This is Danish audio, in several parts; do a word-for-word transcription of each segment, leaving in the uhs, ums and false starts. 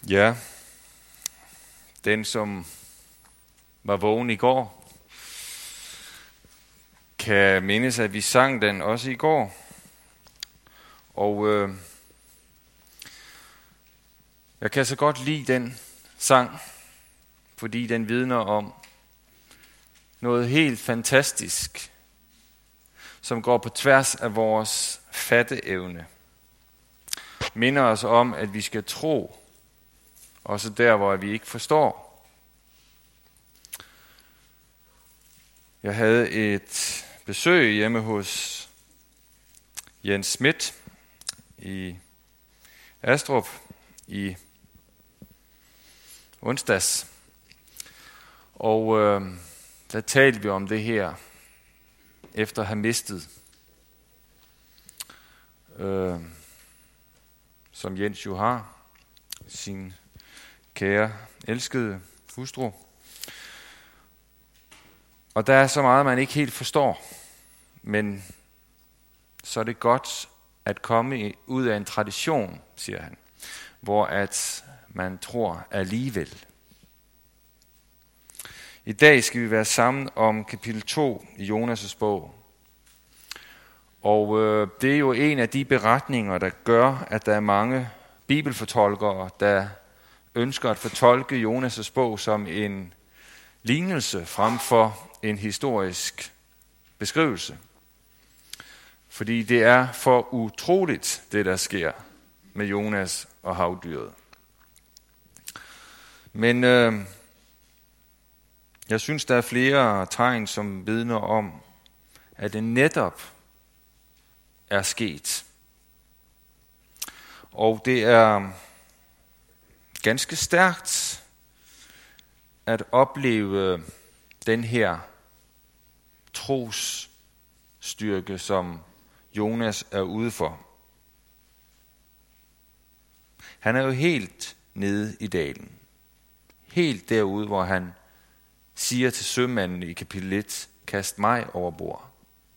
Ja, den som var vågen i går, kan mindes, at vi sang den også i går. Og øh, jeg kan så godt lide den sang, fordi den vidner om noget helt fantastisk, som går på tværs af vores fatteevne. Minder os om, at vi skal tro, også der, hvor vi ikke forstår. Jeg havde et besøg hjemme hos Jens Schmidt i Astrup i onsdags. Og øh, der talte vi om det her, efter at have mistet, øh, som Jens jo har, sin kære, elskede hustru. Og der er så meget, man ikke helt forstår, men så er det godt at komme ud af en tradition, siger han, hvor at man tror alligevel. I dag skal vi være sammen om kapitel to i Jonas' bog. Og øh, det er jo en af de beretninger, der gør, at der er mange bibelfortolkere, der ønsker at fortolke Jonas' bog som en lignelse frem for en historisk beskrivelse. Fordi det er for utroligt, det der sker med Jonas og havdyret. Men øh, jeg synes, der er flere tegn, som vidner om, at det netop er sket. Og det er ganske stærkt at opleve den her trosstyrke, som Jonas er ude for. Han er jo helt nede i dalen. Helt derude, hvor han siger til sømanden i kapitel et, kast mig over bord.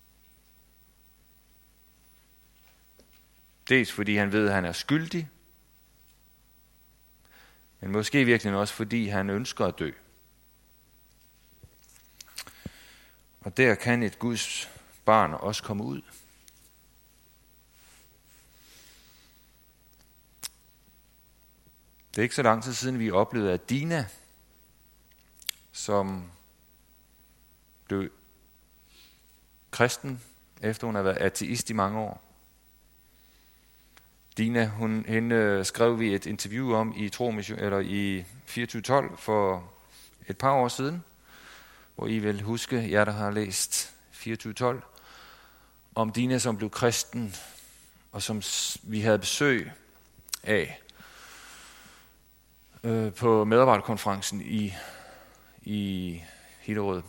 Dels fordi han ved, at han er skyldig, men måske virkelig også fordi han ønsker at dø. Og der kan et Guds barn også komme ud. Det er ikke så lang tid siden, vi oplevede, at Dina, som blev kristen, efter hun har været ateist i mange år. Dina, hun, hende skrev vi et interview om i Tro Mission, eller i fireogtyve tolv for et par år siden, hvor I vil huske, jer der har læst fireogtyve tolv, om Dina, som blev kristen, og som vi havde besøg af øh, på medarbejderkonferencen i, i Hillerød.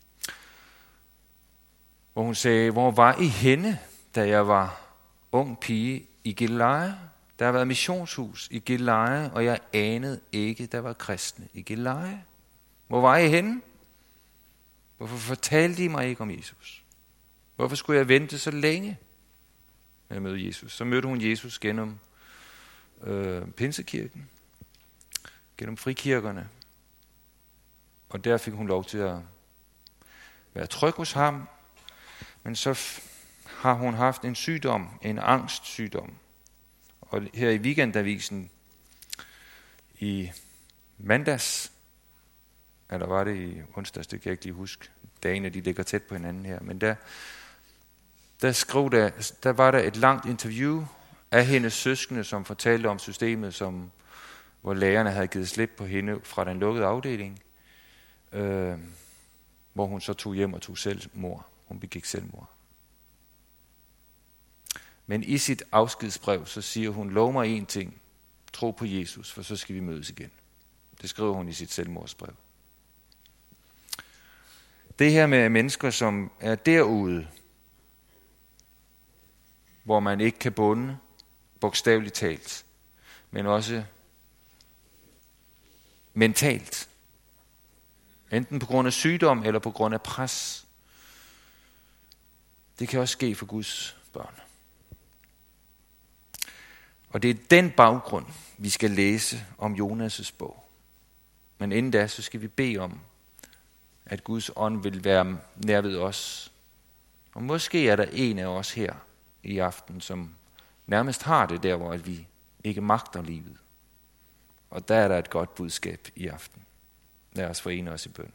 Hvor hun sagde, hvor var I henne, da jeg var ung pige i Gilleleje? Der har været missionshus i Gilleleje, og jeg anede ikke, der var kristne i Gilleleje. Hvor var I henne? Hvorfor fortalte I mig ikke om Jesus? Hvorfor skulle jeg vente så længe med at møde Jesus? Så mødte hun Jesus gennem øh, Pinsekirken, gennem frikirkerne. Og der fik hun lov til at være tryg hos ham. Men så f- har hun haft en sygdom, en angstsygdom. Og her i Weekendavisen i mandags, eller var det i onsdags, det kan jeg ikke lige huske. Dagene, de ligger tæt på hinanden her. Men der, der, skrev der, der var der et langt interview af hendes søskende, som fortalte om systemet, som, hvor lægerne havde givet slip på hende fra den lukkede afdeling, øh, hvor hun så tog hjem og tog selvmord. Hun begik selvmord. Men i sit afskedsbrev, så siger hun, lov mig en ting, tro på Jesus, for så skal vi mødes igen. Det skriver hun i sit selvmordsbrev. Det her med mennesker, som er derude, hvor man ikke kan bunde, bogstaveligt talt, men også mentalt. Enten på grund af sygdom eller på grund af pres. Det kan også ske for Guds børn. Og det er den baggrund, vi skal læse om Jonas' bog. Men inden da, så skal vi bede om, at Guds ånd vil være nær ved os. Og måske er der en af os her i aften, som nærmest har det der, hvor vi ikke magter livet. Og der er der et godt budskab i aften. Lad os forene os i bøn.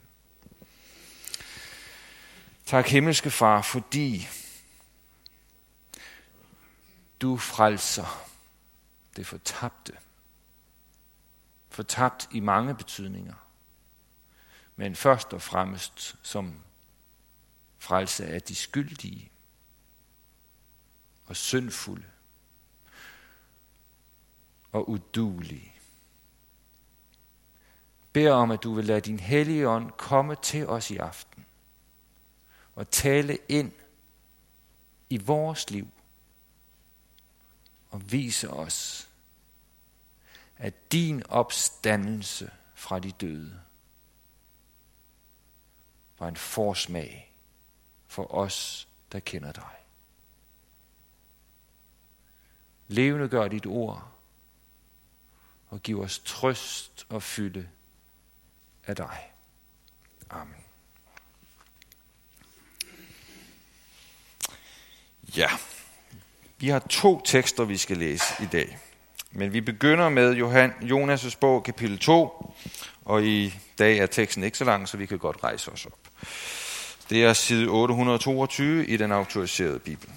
Tak, himmelske Far, fordi du frelser det fortabte. Fortabt i mange betydninger. Men først og fremmest som frelse af de skyldige og syndfulde og uduelige. Beder om, at du vil lade din hellige ånd komme til os i aften og tale ind i vores liv og vise os, at din opstandelse fra de døde var en forsmag for os, der kender dig. Levende gør dit ord og giv os trøst og fylde af dig. Amen. Ja, vi har to tekster, vi skal læse i dag. Men vi begynder med Johan, Jonas' bog, kapitel to, og i dag er teksten ikke så lang, så vi kan godt rejse os op. Det er side otte hundrede toogtyve i den autoriserede bibel.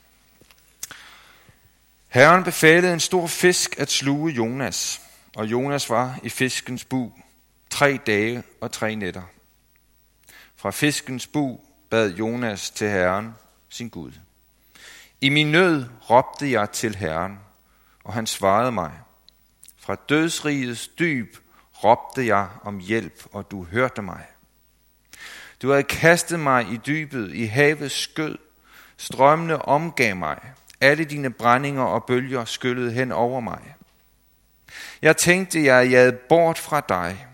Herren befalede en stor fisk at sluge Jonas, og Jonas var i fiskens bug tre dage og tre nætter. Fra fiskens bug bad Jonas til Herren, sin Gud. I min nød råbte jeg til Herren, og han svarede mig. Fra dødsrigets dyb råbte jeg om hjælp, og du hørte mig. Du havde kastet mig i dybet, i havets skød. Strømmene omgav mig. Alle dine brændinger og bølger skyllede hen over mig. Jeg tænkte, jeg er jaget bort fra dig.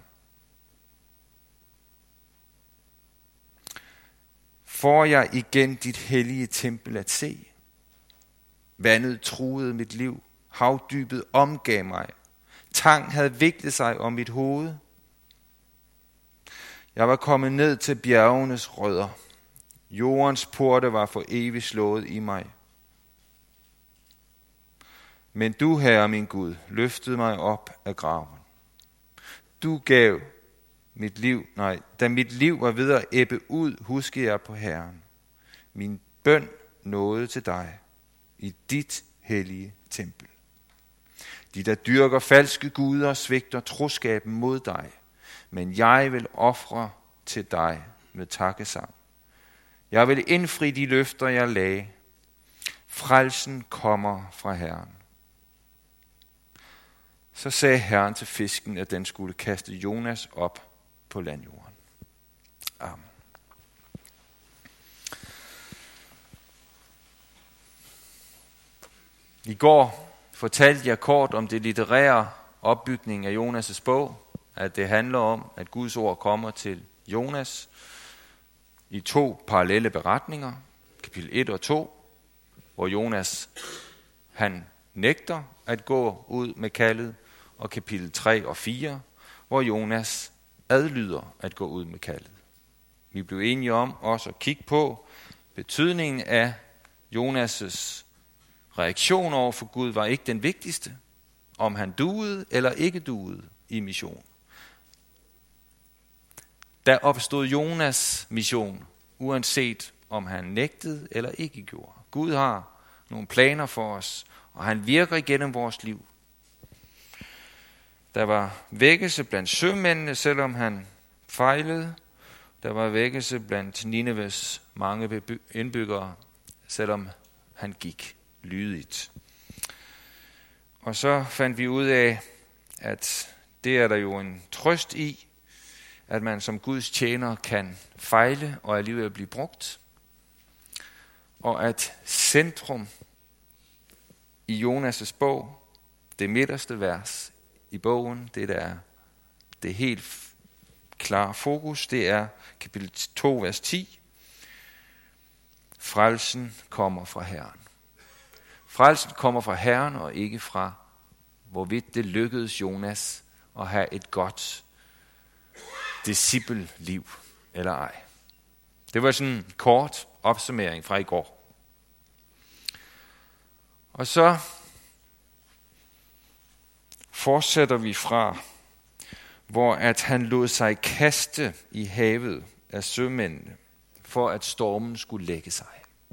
Får jeg igen dit hellige tempel at se? Vandet truede mit liv. Havdybet omgav mig. Tang havde viklet sig om mit hoved. Jeg var kommet ned til bjergenes rødder. Jordens porte var for evigt slået i mig. Men du, Herre min Gud, løftede mig op af graven. Du gav mit liv, nej, da mit liv var ved at ebbe ud, huskede jeg på Herren. Min bøn nåede til dig i dit hellige tempel. De, der dyrker falske guder, svigter troskaben mod dig, men jeg vil ofre til dig med takkesang. Jeg vil indfri de løfter, jeg lagde. Frelsen kommer fra Herren. Så sagde Herren til fisken, at den skulle kaste Jonas op på landjorden. Amen. I går fortalte jeg kort om det litterære opbygning af Jonas' bog, at det handler om, at Guds ord kommer til Jonas i to parallelle beretninger, kapitel et og to, hvor Jonas han nægter at gå ud med kaldet, og kapitel tre og fire, hvor Jonas adlyder at gå ud med kaldet. Vi blev enige om også at kigge på betydningen af Jonas' reaktion over for Gud var ikke den vigtigste, om han duede eller ikke duede i mission. Der opstod Jonas' mission, uanset om han nægtede eller ikke gjorde. Gud har nogle planer for os, og han virker igennem vores liv. Der var vækkelse blandt sømændene, selvom han fejlede. Der var vækkelse blandt Nineves mange indbyggere, selvom han gik lydigt. Og så fandt vi ud af, at det er der jo en trøst i, at man som Guds tjener kan fejle og alligevel blive brugt. Og at centrum i Jonas' bog, det midterste vers i bogen, det der er det helt klare fokus, det er kapitel to, vers ti. Frelsen kommer fra Herren. Frelsen kommer fra Herren og ikke fra hvorvidt det lykkedes Jonas at have et godt discipleliv eller ej. Det var sådan en kort opsummering fra i går. Og så fortsætter vi fra, hvor at han lod sig kaste i havet af sømændene, for at stormen skulle lægge sig.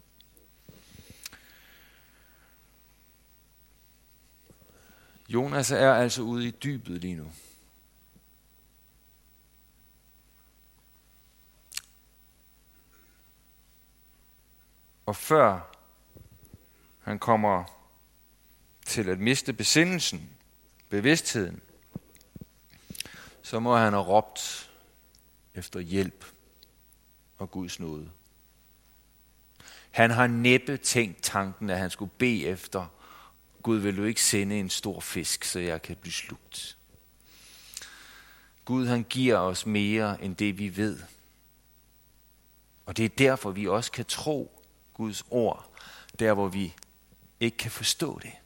Jonas er altså ude i dybet lige nu. Og før han kommer til at miste besindelsen, bevidstheden, så må han have råbt efter hjælp og Guds nåde. Han har næppe tænkt tanken, at han skulle bede efter, Gud, vil du ikke sende en stor fisk, så jeg kan blive slugt. Gud, han giver os mere end det, vi ved. Og det er derfor, vi også kan tro Guds ord, der hvor vi ikke kan forstå det.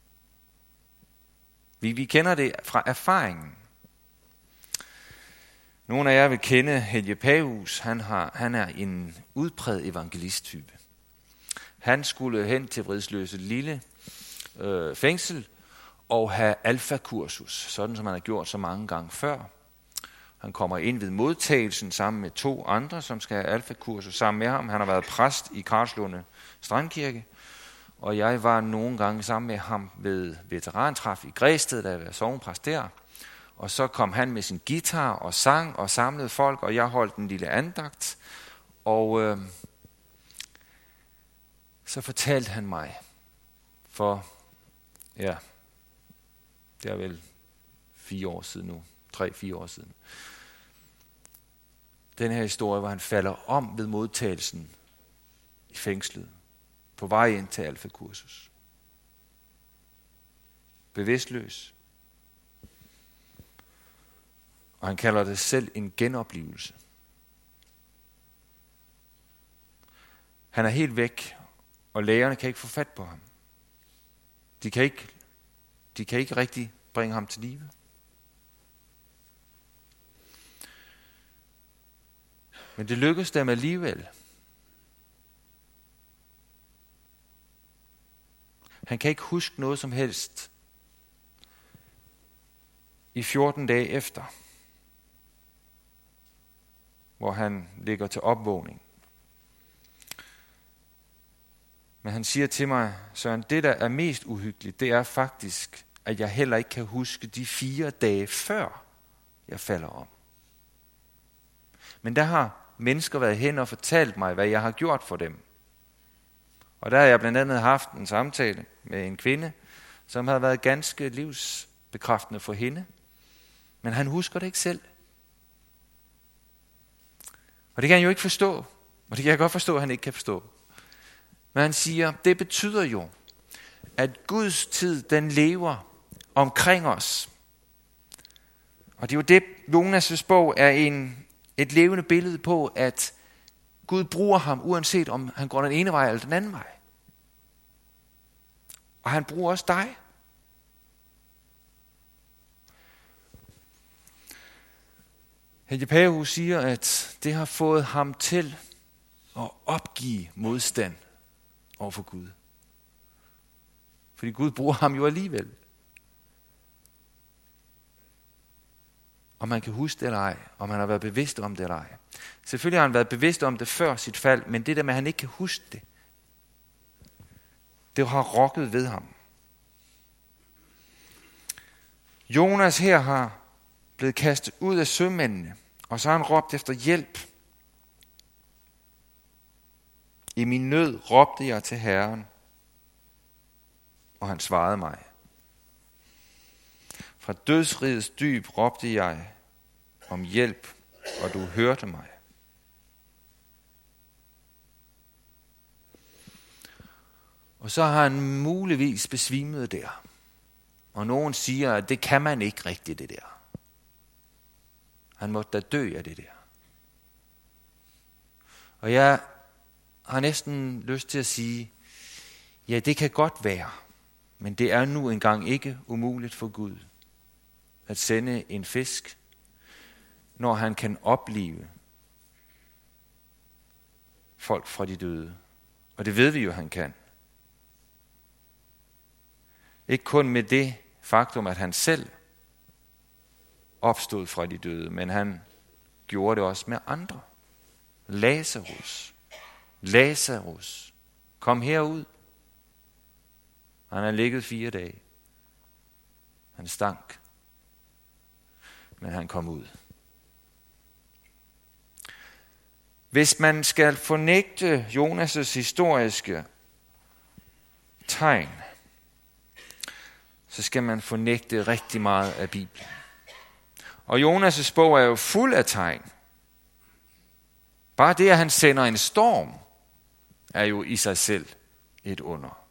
Vi, vi kender det fra erfaringen. Nogle af jer vil kende Helge Pahus. Han, har, han er en udpræget evangelisttype. Han skulle hen til Vridsløse lille øh, fængsel og have alfakursus, sådan som han har gjort så mange gange før. Han kommer ind ved modtagelsen sammen med to andre, som skal have alfakursus sammen med ham. Han har været præst i Karlslunde Strandkirke, og jeg var nogle gange sammen med ham ved veterantræf i Græsted, da jeg var sognepræst der. Og så kom han med sin guitar og sang og samlede folk, og jeg holdt en lille andagt. Og øh, så fortalte han mig, for ja, det er vel fire år siden nu, tre-fire år siden, den her historie, hvor han falder om ved modtagelsen i fængslet, på vej ind til alfakursus. Bevidstløs. Og han kalder det selv en genoplevelse. Han er helt væk, og lægerne kan ikke få fat på ham. De kan ikke, de kan ikke rigtig bringe ham til live. Men det lykkedes dem alligevel. Han kan ikke huske noget som helst i fjorten dage efter, hvor han ligger til opvågning. Men han siger til mig, Søren, det der er mest uhyggeligt, det er faktisk, at jeg heller ikke kan huske de fire dage før, jeg falder om. Men der har mennesker været hen og fortalt mig, hvad jeg har gjort for dem. Og der har jeg blandt andet haft en samtale med en kvinde, som havde været ganske livsbekræftende for hende. Men han husker det ikke selv. Og det kan han jo ikke forstå. Og det kan jeg godt forstå, at han ikke kan forstå. Men han siger, det betyder jo, at Guds tid, den lever omkring os. Og det er jo det, Jonas' bog er en, et levende billede på, at Gud bruger ham, uanset om han går den ene vej eller den anden vej. Og han bruger også dig. Helge Pahus siger, at det har fået ham til at opgive modstand over for Gud. Fordi Gud bruger ham jo alligevel. Om man kan huske det eller ej, om han har været bevidst om det eller ej. Selvfølgelig har han været bevidst om det før sit fald, men det der med, at han ikke kan huske det, det har rokket ved ham. Jonas her har blevet kastet ud af sømændene, og så har han råbt efter hjælp. I min nød råbte jeg til Herren, og han svarede mig. Fra dødsrigets dyb råbte jeg om hjælp, og du hørte mig. Og så har han muligvis besvimet der. Og nogen siger, at det kan man ikke rigtigt, det der. Han måtte da dø af det der. Og jeg har næsten lyst til at sige, ja, det kan godt være. Men det er nu engang ikke umuligt for Gud at sende en fisk, når han kan oplive folk fra de døde. Og det ved vi jo, han kan. Ikke kun med det faktum, at han selv opstod fra de døde, men han gjorde det også med andre. Lazarus. Lazarus. Kom herud. Han har ligget fire dage. Han stank. Men han kom ud. Hvis man skal fornægte Jonas' historiske tegn, så skal man fornægte rigtig meget af Bibelen. Og Jonas' bog er jo fuld af tegn. Bare det, at han sender en storm, er jo i sig selv et under.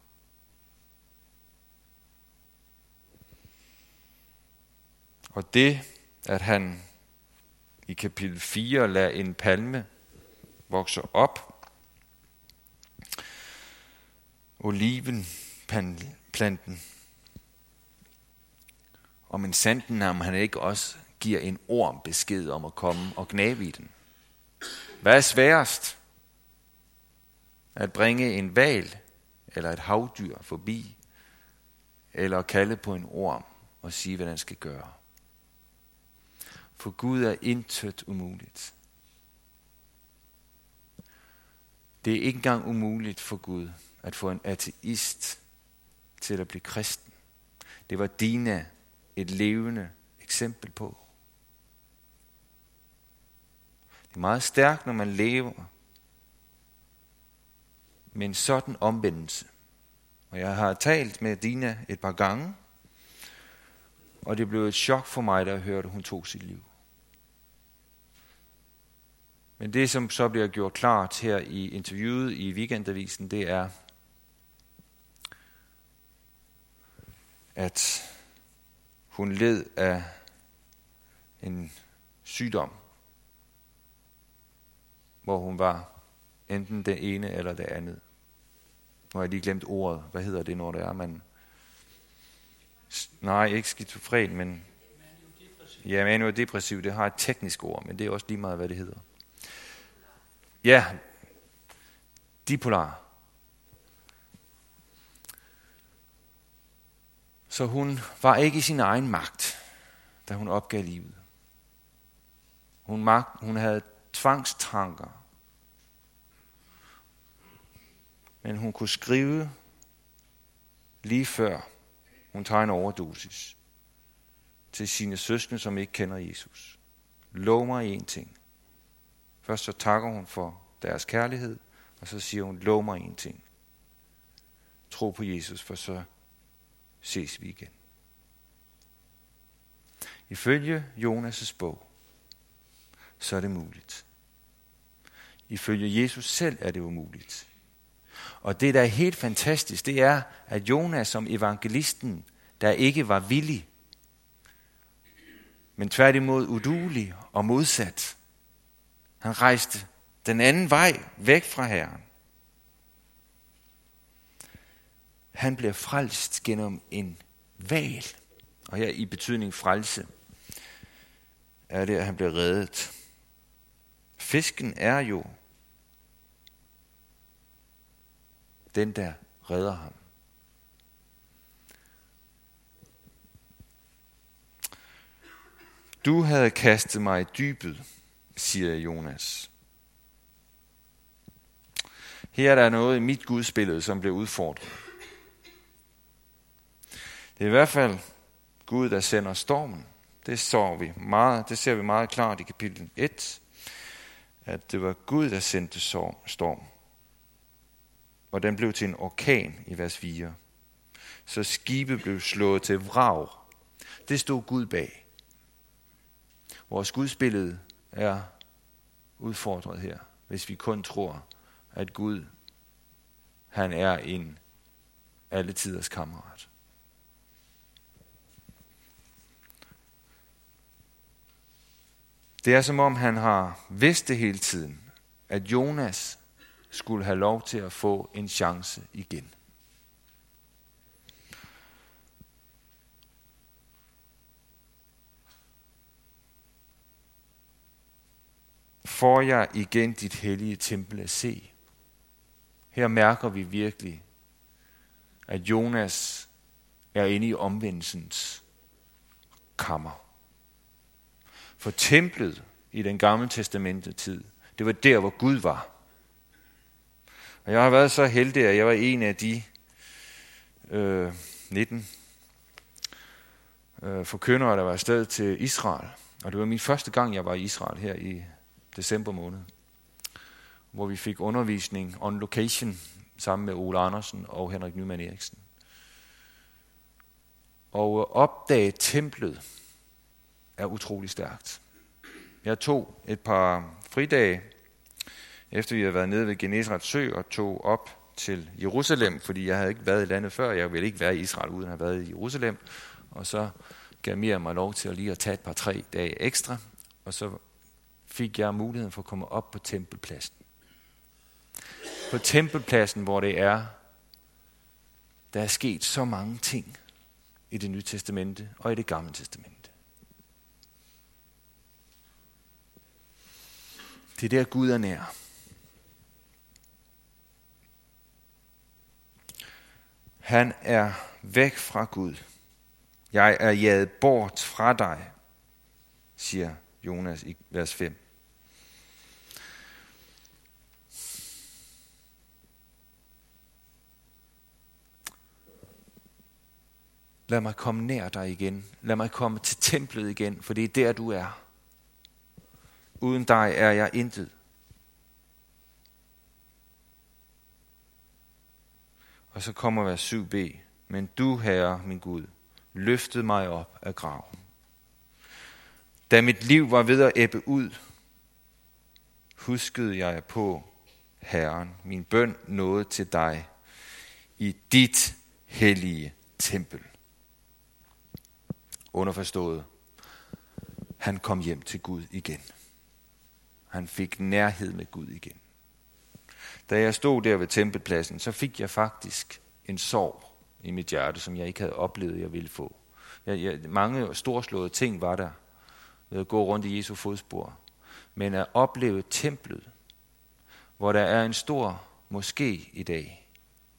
Og det, at han i kapitel fire lader en palme vokse op, olivenplanten, og men sanden om han ikke også giver en orm besked om at komme og gnave i den. Hvad er sværest? At bringe en hval eller et havdyr forbi, eller at kalde på en orm og sige, hvad den skal gøre. For Gud er intet umuligt. Det er ikke engang umuligt for Gud at få en ateist til at blive kristen. Det var Dina et levende eksempel på. Det er meget stærkt, når man lever med en sådan omvendelse. Og jeg har talt med Dina et par gange, og det blev et chok for mig, da jeg hørte, at hun tog sit liv. Men det, som så bliver gjort klart her i interviewet i Weekendavisen, det er, at hun led af en sygdom, hvor hun var enten det ene eller det andet. Nu har jeg lige glemt ordet. Hvad hedder det, når det er, man... Nej, ikke skizofren, men... Ja, maniodepressiv, det har et teknisk ord, men det er også lige meget, hvad det hedder. Ja, dipolar. Så hun var ikke i sin egen magt, da hun opgav livet. Hun, magt, hun havde tvangstanker. Men hun kunne skrive lige før hun tager en overdosis til sine søskende, som ikke kender Jesus. Lov mig en ting. Først så takker hun for deres kærlighed, og så siger hun, lov mig en ting. Tro på Jesus, for så ses vi igen. Ifølge Jonas' bog, så er det muligt. Ifølge Jesus selv er det umuligt. Og det, der er helt fantastisk, det er, at Jonas som evangelisten, der ikke var villig, men tværtimod uduelig og modsat, han rejste den anden vej væk fra Herren. Han bliver frelst gennem en hval. Og her i betydning frelse er det, at han bliver reddet. Fisken er jo den, der redder ham. Du havde kastet mig i dybet, siger Jonas. Her er der noget i mit gudsbillede, som bliver udfordret. Det er i hvert fald Gud, der sender stormen. Det, så vi meget, det ser vi meget klart i kapitel et, at det var Gud, der sendte storm. Og den blev til en orkan i vers fire. Så skibet blev slået til vrag. Det stod Gud bag. Vores gudsbillede er udfordret her, hvis vi kun tror, at Gud, han er en alletiders kammerat. Det er som om han har vidst det hele tiden, at Jonas skulle have lov til at få en chance igen. får jeg igen dit hellige tempel at se. Her mærker vi virkelig, at Jonas er inde i omvendelsens kammer. For templet i den gamle testamentetid, det var der, hvor Gud var. Og jeg har været så heldig, at jeg var en af de øh, nitten øh, forkyndere, der var afsted til Israel. Og det var min første gang, jeg var i Israel her i december måned, hvor vi fik undervisning on location sammen med Ole Andersen og Henrik Nyman Eriksen. Og opdage templet er utrolig stærkt. Jeg tog et par fridage, efter vi havde været nede ved Genesaret sø, og tog op til Jerusalem, fordi jeg havde ikke været i landet før. Jeg ville ikke være i Israel uden at have været i Jerusalem. Og så gav Miriam mig lov til at lige at tage et par tre dage ekstra, og så fik jeg muligheden for at komme op på tempelpladsen. På tempelpladsen, hvor det er, der er sket så mange ting i det nye testamente og i det gamle testamente. Det er der Gud er nær. Han er væk fra Gud. Jeg er jaget bort fra dig, siger Jonas i vers fem. Lad mig komme nær dig igen. Lad mig komme til templet igen, for det er der, du er. Uden dig er jeg intet. Og så kommer vers syv b. Men du, Herre, min Gud, løftede mig op af graven. Da mit liv var ved at ebbe ud, huskede jeg på Herren. Min bøn nåede til dig i dit hellige tempel. Underforstået, han kom hjem til Gud igen. Han fik nærhed med Gud igen. Da jeg stod der ved tempelpladsen, så fik jeg faktisk en sorg i mit hjerte, som jeg ikke havde oplevet, jeg ville få. Jeg, jeg, mange storslåede ting var der ved at gå rundt i Jesu fodspor. Men at opleve templet, hvor der er en stor moské i dag,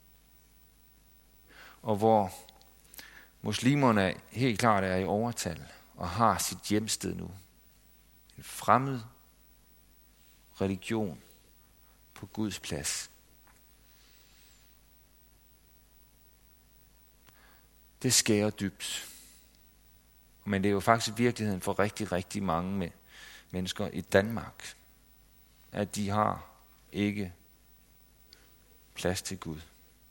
og hvor muslimerne helt klart er i overtal og har sit hjemsted nu. En fremmed religion på Guds plads. Det skærer dybt. Men det er jo faktisk virkeligheden for rigtig, rigtig mange mennesker i Danmark, at de har ikke plads til Gud.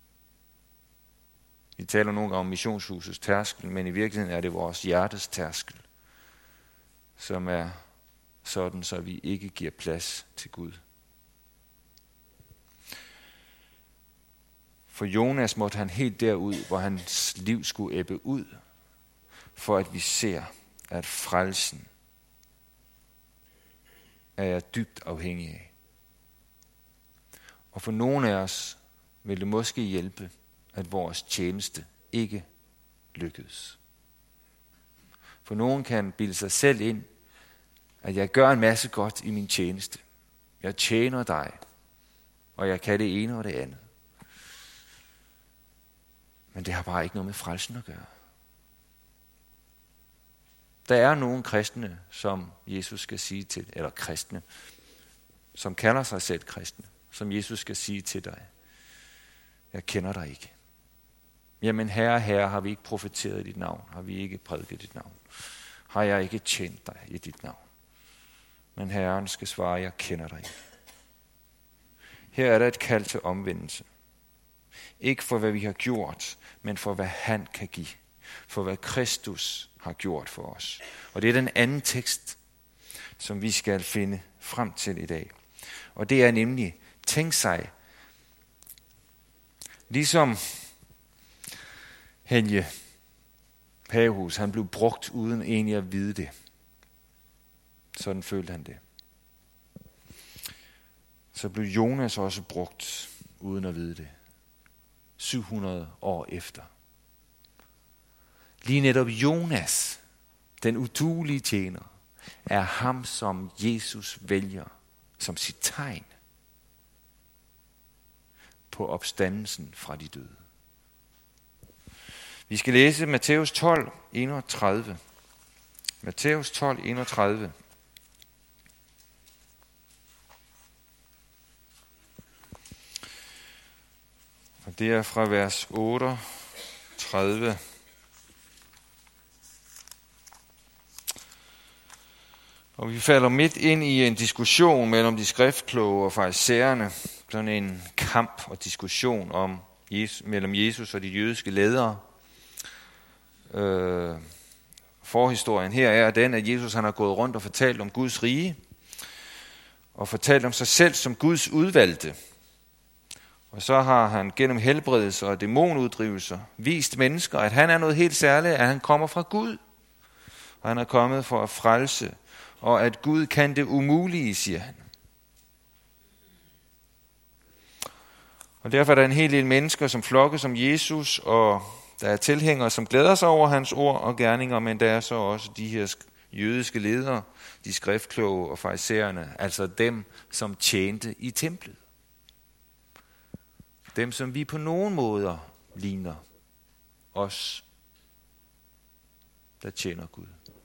Vi taler nogle gange om missionshusets tærskel, men i virkeligheden er det vores hjertes tærskel, som er sådan, så vi ikke giver plads til Gud. For Jonas måtte han helt derud, hvor hans liv skulle ebbe ud, for at vi ser, at frelsen er jeg dybt afhængig af. Og for nogle af os vil det måske hjælpe, at vores tjeneste ikke lykkedes. For nogen kan bilde sig selv ind, at jeg gør en masse godt i min tjeneste. Jeg tjener dig, og jeg kan det ene og det andet. Men det har bare ikke noget med frelsen at gøre. Der er nogle kristne, som Jesus skal sige til, eller kristne, som kalder sig selv kristne, som Jesus skal sige til dig: jeg kender dig ikke. Jamen herre, herre, har vi ikke profeteret i dit navn? Har vi ikke prædiket dit navn? Har jeg ikke tjent dig i dit navn? Men Herren skal svare: jeg kender dig ikke. Her er der et kald til omvendelse. Ikke for hvad vi har gjort, men for hvad han kan give. For hvad Kristus har gjort for os. Og det er den anden tekst, som vi skal finde frem til i dag. Og det er nemlig: tænk sig, ligesom Helge Pagehus, han blev brugt uden egentlig at vide det. Sådan følte han det. Så blev Jonas også brugt uden at vide det. syv hundrede år efter. Lige netop Jonas, den uduelige tjener, er ham, som Jesus vælger som sit tegn på opstandelsen fra de døde. Vi skal læse Matthæus tolv, enogtredive. Matthæus tolv, enogtredive. Og det er fra vers otteogtredive. Og vi falder midt ind i en diskussion mellem de skriftkloge og farisæerne. Sådan en kamp og diskussion om Jesus, mellem Jesus og de jødiske ledere. Øh, forhistorien her er den, at Jesus han har gået rundt og fortalt om Guds rige. Og fortalt om sig selv som Guds udvalgte. Og så har han gennem helbredelse og dæmonuddrivelser vist mennesker, at han er noget helt særligt, at han kommer fra Gud. Og han er kommet for at frelse, og at Gud kan det umulige, siger han. Og derfor er der en hel del mennesker, som flokkes som Jesus, og der er tilhængere, som glæder sig over hans ord og gerninger, men der er så også de her jødiske ledere, de skriftkloge og farisæerne, altså dem, som tjente i templet. Dem, som vi på nogen måder ligner os, der tjener Gud.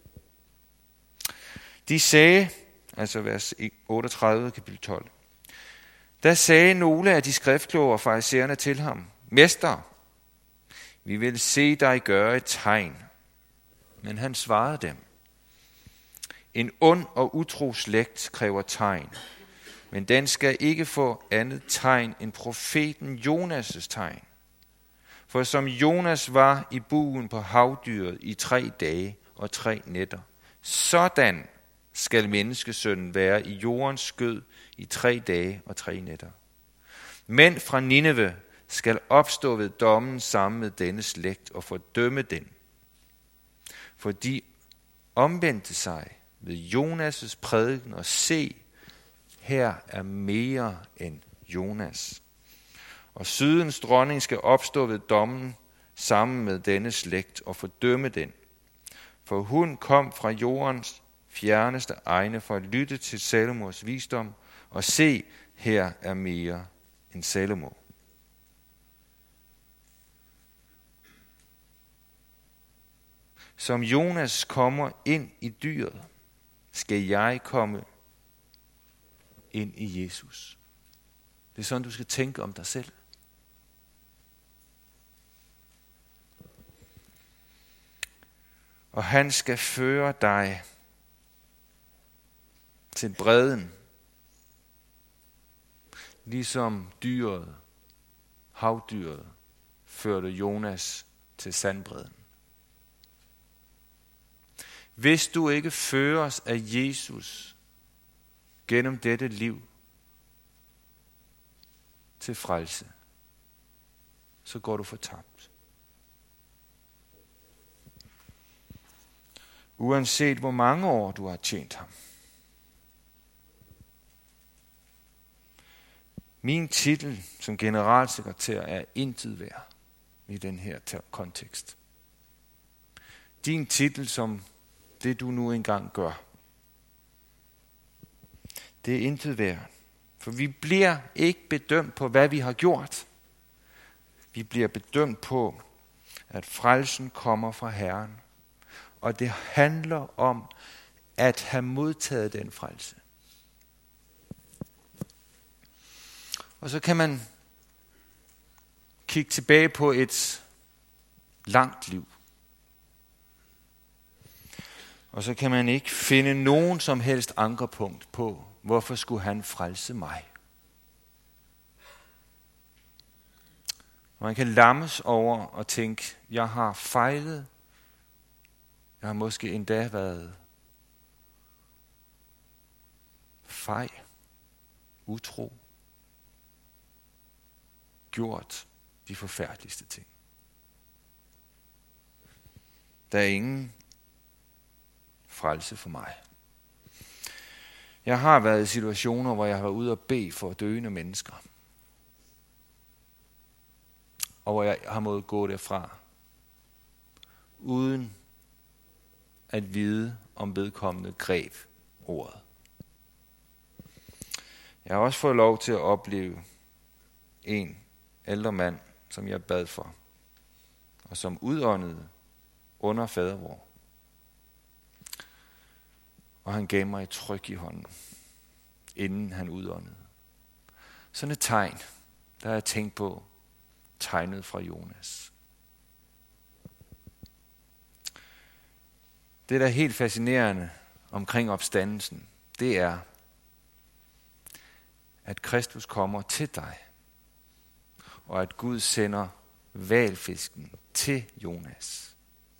De sagde, altså vers otteogtredive, kapitel tolv, der sagde nogle af de skriftkloge og farisæerne til ham, Mester, vi vil se dig gøre et tegn. Men han svarede dem, en ond og utro slægt kræver tegn, men den skal ikke få andet tegn end profeten Jonas' tegn. For som Jonas var i buen på havdyret i tre dage og tre nætter, sådan skal menneskesønnen være i jordens skød i tre dage og tre nætter. Mænd fra Nineve skal opstå ved dommen sammen med denne slægt og fordømme den. For de omvendte sig ved Jonas' prædiken og se, her er mere end Jonas. Og sydens dronning skal opstå ved dommen sammen med denne slægt og fordømme den. For hun kom fra jordens fjerneste egne for at lytte til Salomos visdom, og se, her er mere end Salomo. Som Jonas kommer ind i dyret, skal jeg komme ind i Jesus. Det er sådan, du skal tænke om dig selv. Og han skal føre dig til bredden, ligesom dyret, havdyret, førte Jonas til sandbredden. Hvis du ikke føres af Jesus gennem dette liv til frelse, så går du fortabt. Uanset hvor mange år du har tjent ham. Min titel som generalsekretær er intet værd i den her kontekst. Din titel som det du nu engang gør, det er intet værd. For vi bliver ikke bedømt på, hvad vi har gjort. Vi bliver bedømt på, at frelsen kommer fra Herren. Og det handler om at have modtaget den frelse. Og så kan man kigge tilbage på et langt liv. Og så kan man ikke finde nogen som helst ankerpunkt på, hvorfor skulle han frelse mig. Og man kan lammes over og tænke, jeg har fejlet. Jeg har måske endda været fej, utro, gjort de forfærdeligste ting. Der er ingen frelse for mig. Jeg har været i situationer, hvor jeg har været ude og bede for døende mennesker. Og hvor jeg har måttet gå derfra, uden at vide, om vedkommende greb ordet. Jeg har også fået lov til at opleve en ældre mand, som jeg bad for, og som udåndede under fadervor. Og han gav mig et tryk i hånden, inden han udåndede. Sådan et tegn, der har jeg tænkt på, tegnet fra Jonas. Det, der er helt fascinerende omkring opstandelsen, det er, at Kristus kommer til dig, og at Gud sender hvalfisken til Jonas.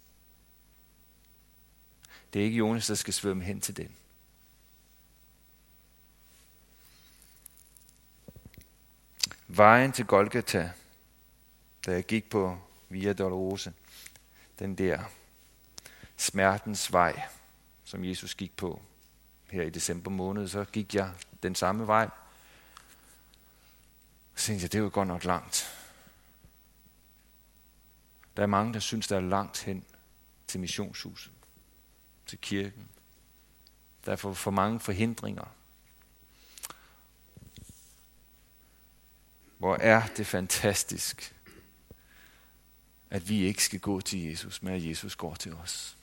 Det er ikke Jonas, der skal svømme hen til den. Vejen til Golgata, da jeg gik på Via Dolorosa, den der smertens vej, som Jesus gik på her i december måned, så gik jeg den samme vej. Så tænkte jeg, det er jo godt nok langt. Der er mange, der synes, der er langt hen til missionshuset, til kirken. Der er for, for mange forhindringer. Hvor er det fantastisk, at vi ikke skal gå til Jesus, men at Jesus går til os.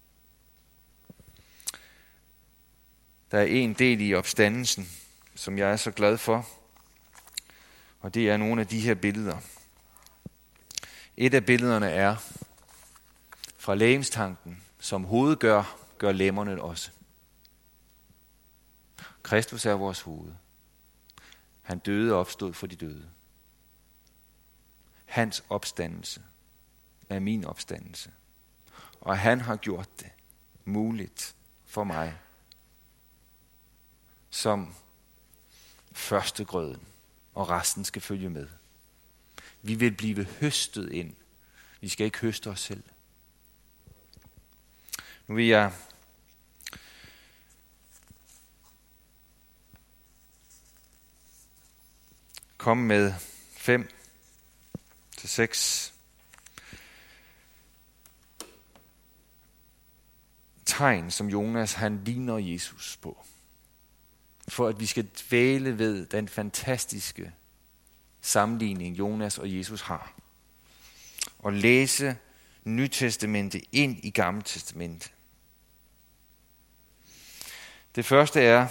Der er en del i opstandelsen, som jeg er så glad for, og det er nogle af de her billeder. Et af billederne er fra legemstanken, som hovedet gør, gør lemmerne også. Kristus er vores hoved. Han døde og opstod for de døde. Hans opstandelse er min opstandelse. Og han har gjort det muligt for mig som førstegrøden, og resten skal følge med. Vi vil blive høstet ind. Vi skal ikke høste os selv. Nu vil jeg komme med fem til seks tegn, som Jonas han ligner Jesus på. For at vi skal dvæle ved den fantastiske sammenligning, Jonas og Jesus har. Og læse Nytestamentet ind i Gamle Testamentet. Det første er,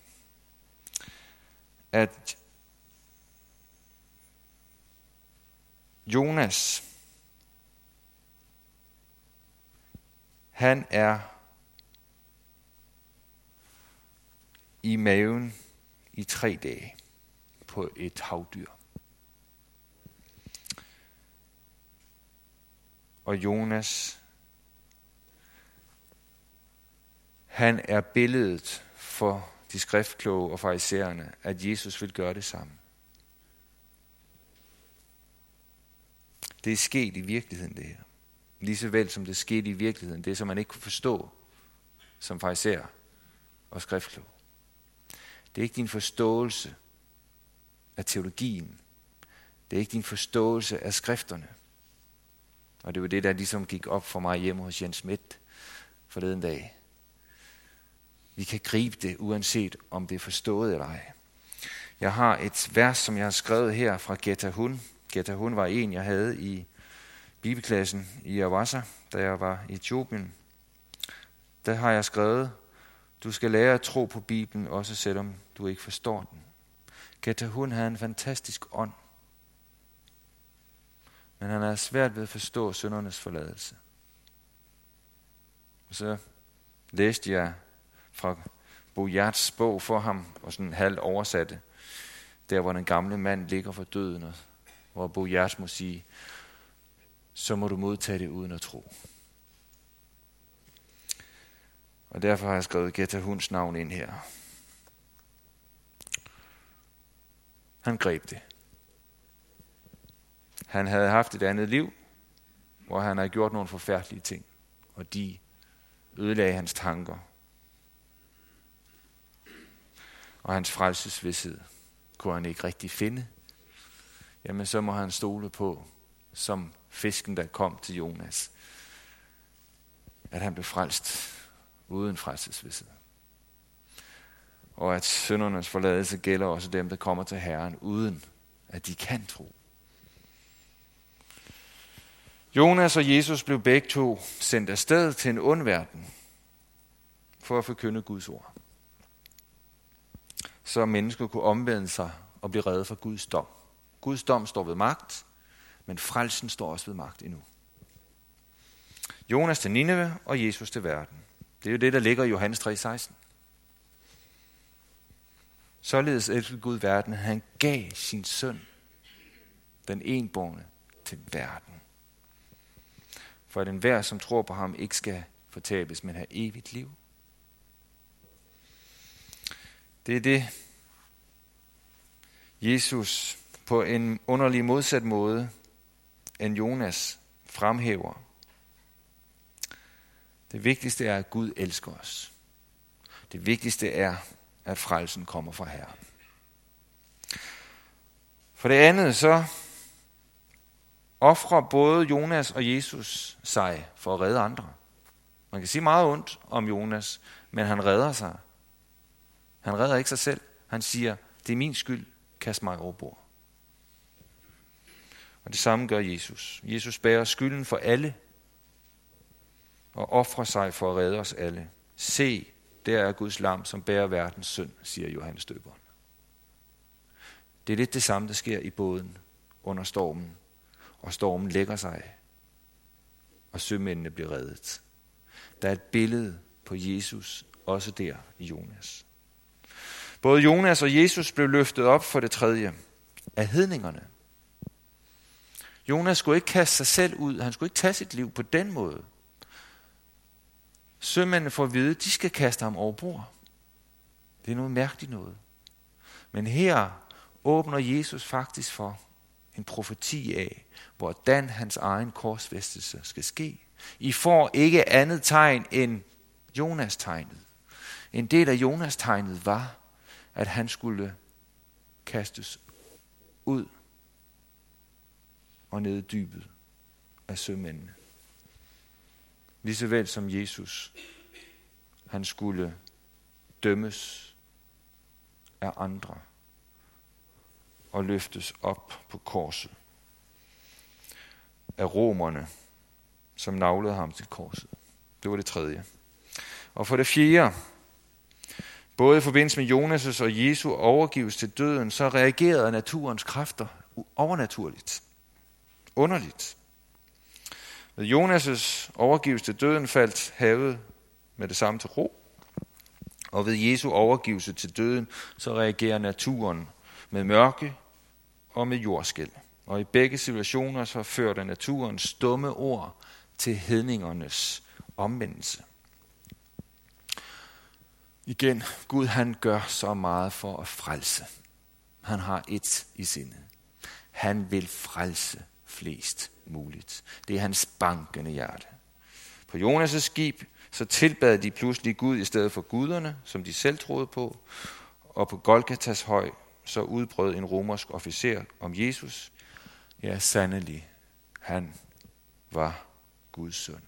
at Jonas, han er i maven i tre dage på et havdyr. Og Jonas, han er billedet for de skriftkloge og farisæerne, at Jesus vil gøre det samme. Det er sket i virkeligheden, det her. Lige så vel som det skete i virkeligheden, det som man ikke kunne forstå som farisæer og skriftkloge. Det er ikke din forståelse af teologien. Det er ikke din forståelse af skrifterne. Og det var det, der ligesom gik op for mig hjemme hos Jens Schmidt forleden dag. Vi kan gribe det, uanset om det er forstået eller ej. Jeg har et vers, som jeg har skrevet her fra Geta Hun. Geta Hun var en, jeg havde i bibelklassen i Awassa, da jeg var i Etiopien. Der har jeg skrevet, du skal lære at tro på Bibelen, også selvom du ikke forstår den. Geta Hun havde en fantastisk ånd, men han er svært ved at forstå syndernes forladelse. Og så læste jeg fra Boyards bog for ham, og sådan halvt oversatte, der hvor den gamle mand ligger for døden, og hvor Boyard må sige, så må du modtage det uden at tro. Og derfor har jeg skrevet Geta Huns navn ind her. Han greb det. Han havde haft et andet liv, hvor han havde gjort nogle forfærdelige ting, og de ødelagde hans tanker. Og hans frelsesvidshed kunne han ikke rigtig finde. Jamen så må han stole på, som fisken der kom til Jonas, at han blev frelst uden frelsesvidshed. og at syndernes forladelse gælder også dem, der kommer til Herren, uden at de kan tro. Jonas og Jesus blev begge to sendt afsted til en ond verden for at forkynde Guds ord, så mennesker kunne omvende sig og blive reddet fra Guds dom. Guds dom står ved magt, men frelsen står også ved magt endnu. Jonas til Nineve og Jesus til verden. Det er jo det, der ligger i Johannes tre seksten. Således elskede Gud verden, han gav sin søn, den enbårne, til verden. For at enhver, som tror på ham, ikke skal fortabes, men have evigt liv. Det er det, Jesus på en underlig modsat måde end Jonas fremhæver. Det vigtigste er, at Gud elsker os. Det vigtigste er, at frelsen kommer fra Herren. For det andet så ofrer både Jonas og Jesus sig for at redde andre. Man kan sige meget ondt om Jonas, men han redder sig. Han redder ikke sig selv. Han siger, det er min skyld, kast mig over bord. Og det samme gør Jesus. Jesus bærer skylden for alle og offrer sig for at redde os alle. Se, der er Guds lam, som bærer verdens synd, siger Johannes Døberen. Det er lidt det samme, der sker i båden under stormen, og stormen lægger sig, og sømændene bliver reddet. Der er et billede på Jesus, også der i Jonas. Både Jonas og Jesus blev løftet op for det tredje af hedningerne. Jonas skulle ikke kaste sig selv ud, han skulle ikke tage sit liv på den måde. Sømændene får at vide, at de skal kaste ham over bord. Det er noget mærkeligt noget. Men her åbner Jesus faktisk for en profeti af, hvordan hans egen korsfæstelse skal ske. I får ikke andet tegn end Jonas-tegnet. En del af Jonas-tegnet var, at han skulle kastes ud og ned i dybet af sømændene. Lige så vel som Jesus, han skulle dømmes af andre og løftes op på korset af romerne, som naglede ham til korset. Det var det tredje. Og for det fjerde, både i forbindelse med Jonas' og Jesu overgivelse til døden, så reagerede naturens kræfter overnaturligt, underligt. Ved Jonas' overgivelse til døden faldt havet med det samme til ro, og ved Jesu overgivelse til døden, så reagerer naturen med mørke og med jordskælv. Og i begge situationer så førte naturen stumme ord til hedningernes omvendelse. Igen, Gud han gør så meget for at frelse. Han har et i sindet. Han vil frelse flest muligt. Det er hans bankende hjerte. På Jonas' skib så tilbad de pludselig Gud i stedet for guderne, som de selv troede på. Og på Golgatas høj så udbrød en romersk officer om Jesus. Ja, sandelig, han var Guds søn.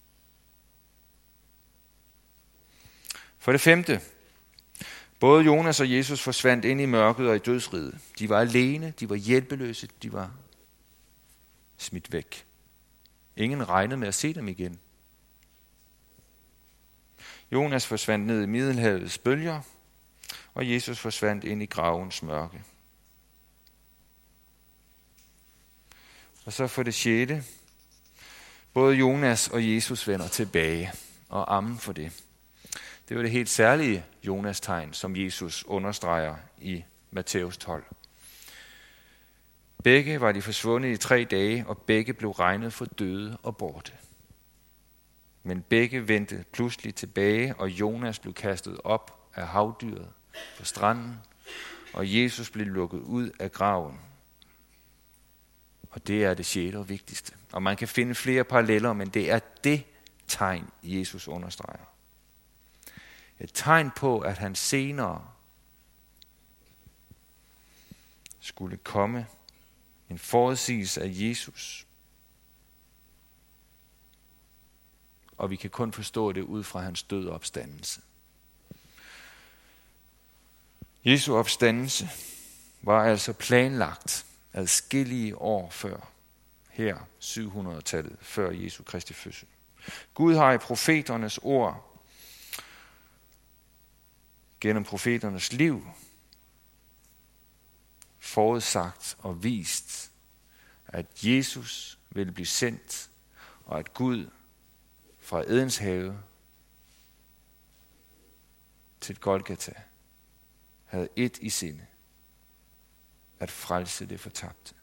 For det femte, både Jonas og Jesus forsvandt ind i mørket og i dødsriget. De var alene, de var hjælpeløse, de var smidt væk. Ingen regnede med at se dem igen. Jonas forsvandt ned i Middelhavets bølger, og Jesus forsvandt ind i gravens mørke. Og så for det sjette, både Jonas og Jesus vender tilbage, og amen for det. Det var det helt særlige Jonas-tegn, som Jesus understreger i Matthæus tolv. Begge var de forsvundet i tre dage, og begge blev regnet for døde og borte. Men begge vendte pludselig tilbage, og Jonas blev kastet op af havdyret på stranden, og Jesus blev lukket ud af graven. Og det er det sjette og vigtigste. Og man kan finde flere paralleller, men det er det tegn, Jesus understreger. Et tegn på, at han senere skulle komme, en forudsigelse af Jesus. Og vi kan kun forstå det ud fra hans død og opstandelse. Jesu opstandelse var altså planlagt adskillige år før, her syv hundrede-tallet, før Jesu Kristi fødsel. Gud har i profeternes ord, gennem profeternes liv, forudsagt og vist, at Jesus ville blive sendt, og at Gud fra Edens have til Golgata havde et i sinde, at frelse det fortabte.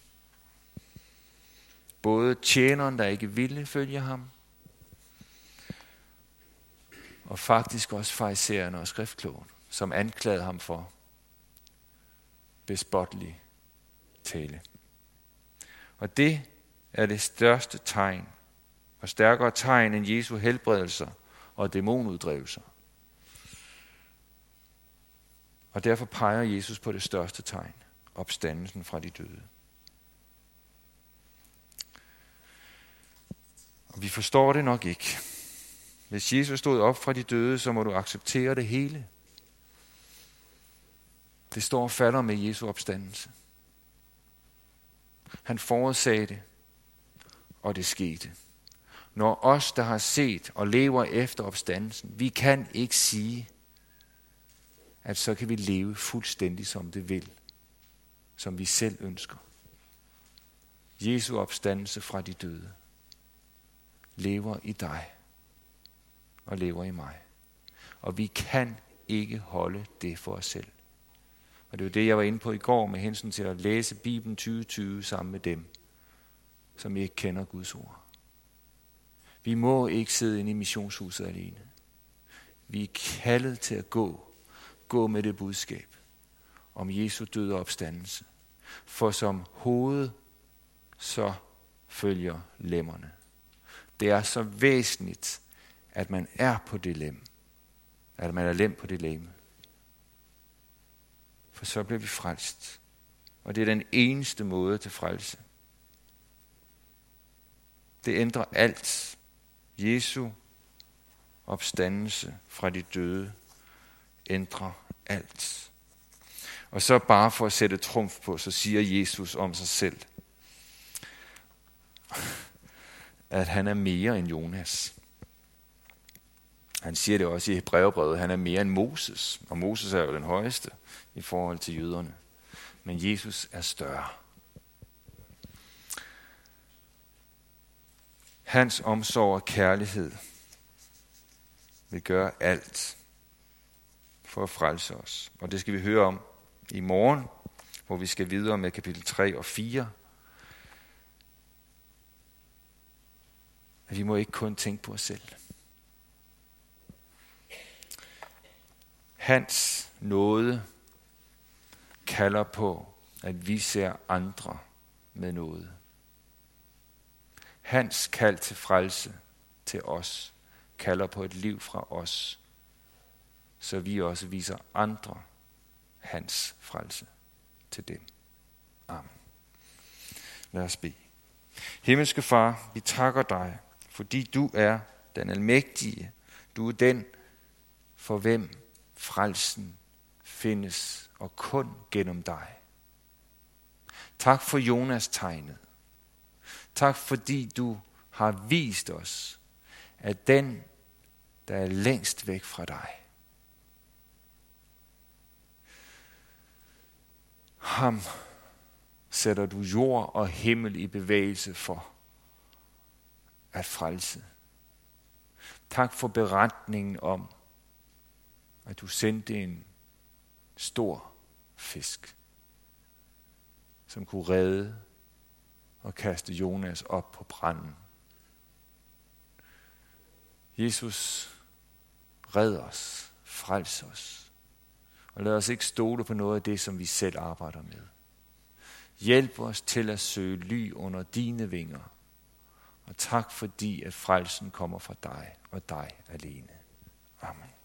Både tjeneren, der ikke ville følge ham, og faktisk også farisæerne og skriftklogen, som anklagede ham for bespottelig tale. Og det er det største tegn, og stærkere tegn end Jesu helbredelser og dæmonuddrivelser. Og derfor peger Jesus på det største tegn, opstandelsen fra de døde. Og vi forstår det nok ikke. Hvis Jesus stod op fra de døde, så må du acceptere det hele. Det står og falder med Jesu opstandelse. Han forudsagde det, og det skete. Når os, der har set og lever efter opstandelsen, vi kan ikke sige, at så kan vi leve fuldstændig som det vil, som vi selv ønsker. Jesu opstandelse fra de døde lever i dig og lever i mig. Og vi kan ikke holde det for os selv. Og det er jo det, jeg var inde på i går med hensyn til at læse Bibelen tyve tyve sammen med dem, som ikke kender Guds ord. Vi må ikke sidde inde i missionshuset alene. Vi er kaldet til at gå, gå med det budskab om Jesu død og opstandelse. For som hoved, så følger lemmerne. Det er så væsentligt, at man er på det lem. At man er lem på det lemme. For så bliver vi frelst. Og det er den eneste måde til frelse. Det ændrer alt. Jesu opstandelse fra de døde ændrer alt. Og så bare for at sætte trumf på, så siger Jesus om sig selv, at han er mere end Jonas. Han siger det også i Hebræerbrevet, han er mere end Moses. Og Moses er jo den højeste i forhold til jøderne. Men Jesus er større. Hans omsorg og kærlighed vil gøre alt for at frelse os. Og det skal vi høre om i morgen, hvor vi skal videre med kapitel tre og fire. At vi må ikke kun tænke på os selv. Hans nåde kalder på, at vi ser andre med nåde. Hans kald til frelse til os kalder på et liv fra os, så vi også viser andre hans frelse til dem. Amen. Lad os bede. Himmelske Far, vi takker dig, fordi du er den almægtige. Du er den, for hvem frelsen findes, og kun gennem dig. Tak for Jonas tegnet. Tak fordi du har vist os, at den, der er længst væk fra dig, ham sætter du jord og himmel i bevægelse for at frelse. Tak for beretningen om, at du sendte en stor fisk, som kunne redde og kaste Jonas op på branden. Jesus, red os, frels os, og lad os ikke stole på noget af det, som vi selv arbejder med. Hjælp os til at søge ly under dine vinger, og tak fordi, at frelsen kommer fra dig og dig alene. Amen.